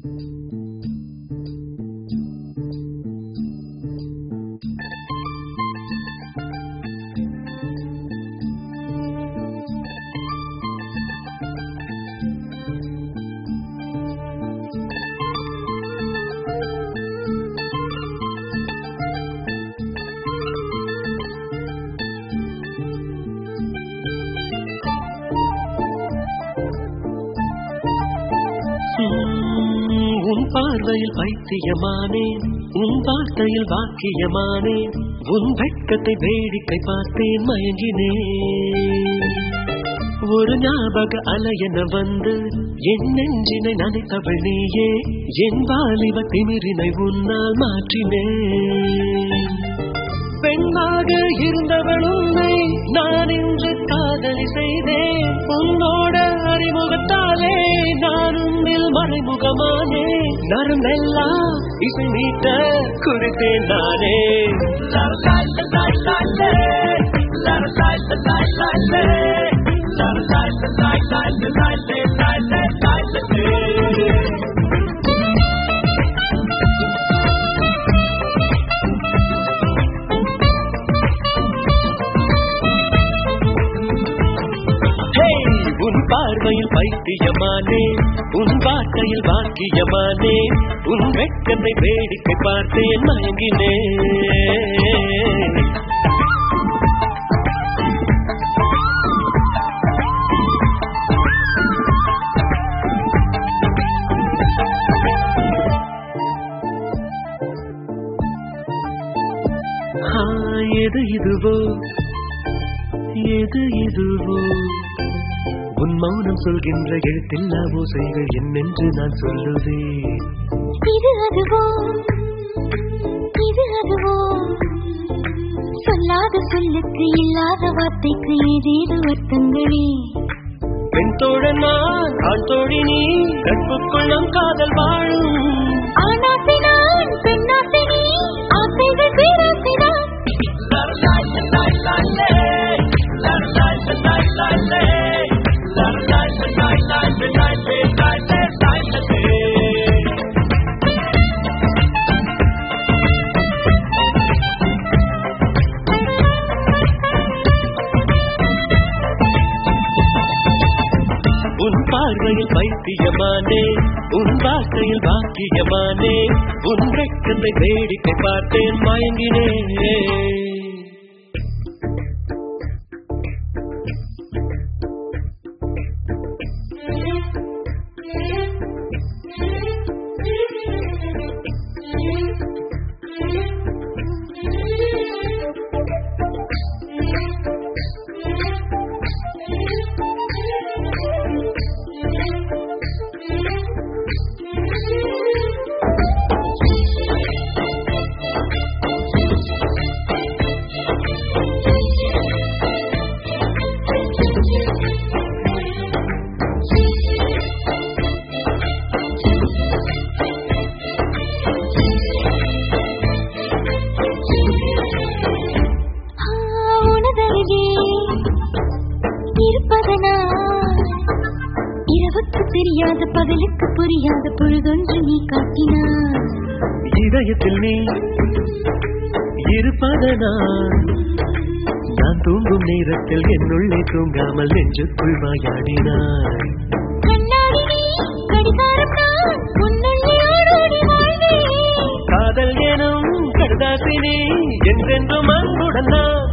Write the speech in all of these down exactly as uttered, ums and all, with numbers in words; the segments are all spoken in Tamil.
உன் பார்வையில் பைத்தியமானேன், உன் வார்த்தையில் வாக்கியமானேன், உன் வெட்கத்தை வேடிக்கை பார்த்தேன் மயங்கினேன். ஒரு ஞாபக அலையென வந்து என் நெஞ்சினை நனைத்தவள் நீயே, என் வாலிப திமிரினை உன்னால் மாற்றினேன். பெண்ணாக இருந்தவள் உன்னை நான் இன்று காதலி செய்தேன். உன்னோட அறிமுகத்தாலே நான் உன்னில் மறைமுகமானே. நரம்பெல்லாம் இசை மீட்ட குறித்தேன் நானே. உன் பார்வையில் பைத்தியமானே, உன் வார்த்தையில் வாக்கியமானே, உன் வெட்கத்தை வேடிக்கை பார்த்தேன் மயங்கினேன். எது இதுவோ எது இதுவோ உன் மௌனம் சொல்கின்ற எழுத்தில்லா ஓசைகள் என்னென்று நான் சொல்லுவேன். இது அதுவோ இது அதுவோ சொல்லாத சொல்லுக்கு இல்லாத வார்த்தைக்கு ஏதேது அர்த்தங்களே. பெண் தோழன் நான் ஆண் தோழி நீ, நட்புக்குள் நம் காதல் வாழும். ஆணாசை நான் பெண்ணாசை நீ, ஆசைகள் பேராசை நான். உன் பார்வையில் பைத்தியமானே, உன் வார்த்தையில் வாக்கியமானே, உன் வெட்கத்தை வேடிக்கை பார்த்தேன் மயங்கினேன். தெரியாத பகலுக்கு புரியாத பொழுதொன்று நீ காட்டினார். இதயத்தில் நீ இருப்பதனால் நான் தூங்கும் நேரத்தில் என்னுள்ளே தூங்காமல் நெஞ்சுக்குள் வாயாடினார். காதல் எனும் கடுதாசினி என்றென்றும் அன்புடன்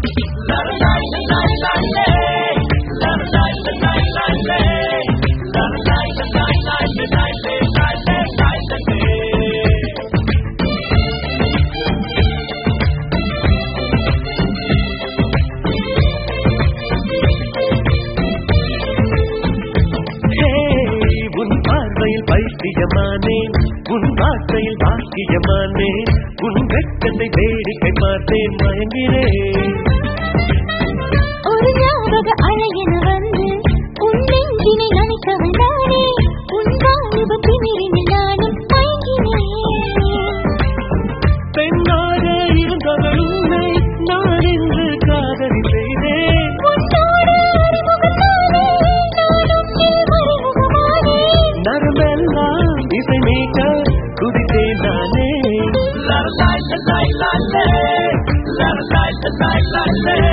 பைத்தியமானே, உன் வார்த்தையில் வாக்கியமானே, உன் வெட்கத்தை வேடிக்கை பார்த்தேன் மயங்கினேன். ஒரு ஞாபக அழகென வந்து உன் நெஞ்சினை நனைத்தவள் நானே, உன் வாலிப திமிரினில் நானும் மயங்கினேன். பெண்ணாக இருந்தவள் உன்னை நான் இன்று காதலி செய்தேன். நரம்பெல்லாம் இசை மீட்ட லை, லை, லை.